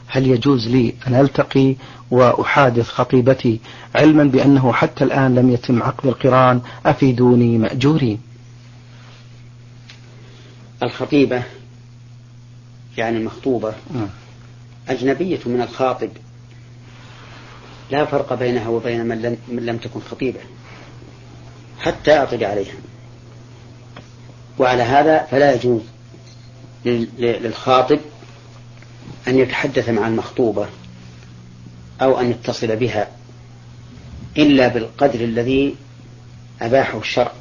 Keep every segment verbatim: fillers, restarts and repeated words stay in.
هل يجوز لي أن ألتقي وأحادث خطيبتي علما بأنه حتى الآن لم يتم عقد القران؟ أفيدوني مأجورين. الخطيبة يعني المخطوبة أجنبية من الخاطب، لا فرق بينها وبين من لم, من لم تكن خطيبة حتى أعتدي عليها. وعلى هذا فلا يجوز للخاطب أن يتحدث مع المخطوبة أو أن يتصل بها إلا بالقدر الذي أباحه الشرع.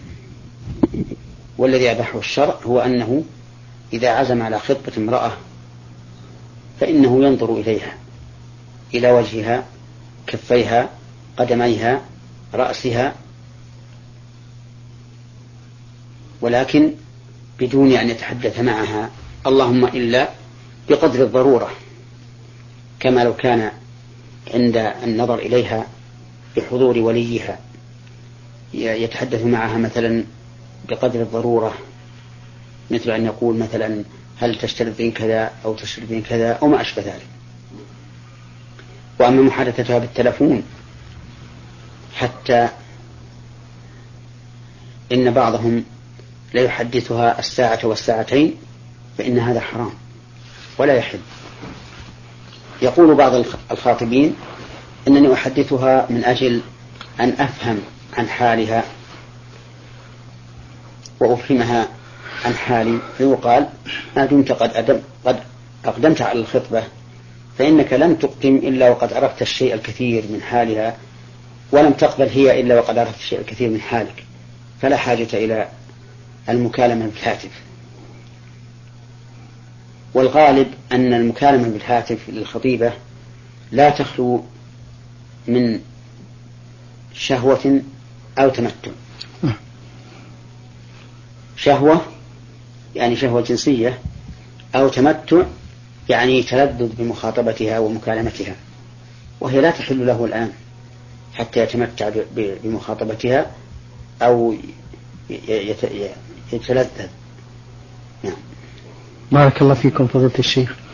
والذي أباحه الشرع هو أنه إذا عزم على خطبة امرأة فإنه ينظر إليها، إلى وجهها، كفيها، قدميها، رأسها، ولكن بدون أن يتحدث معها، اللهم إلا بقدر الضرورة، كما لو كان عند النظر إليها بحضور وليها يتحدث معها مثلا بقدر الضرورة، مثل أن يقول مثلا هل تشترطين كذا أو تشترطين كذا أو ما أشبه ذلك. وأما محادثتها بالتلفون حتى إن بعضهم لا يحدثها الساعة والساعتين فإن هذا حرام ولا يحل. يقول بعض الخاطبين إنني أحدثها من أجل أن أفهم عن حالها وأفهمها عن حالي، فيقال ما دمت قد, أدم قد أقدمت على الخطبة فإنك لم تقدم إلا وقد عرفت الشيء الكثير من حالها، ولم تقبل هي إلا وقد عرفت الشيء الكثير من حالك، فلا حاجة إلى المكالمة بالهاتف. والغالب أن المكالمة بالهاتف للخطيبة لا تخلو من شهوة أو تمتع. شهوة يعني شهوة جنسية، أو تمتع يعني تلذذ بمخاطبتها ومكالمتها، وهي لا تحل له الآن حتى يتمتع بمخاطبتها أو يتلذذ. نعم. بارك الله فيكم فضيلة الشيخ.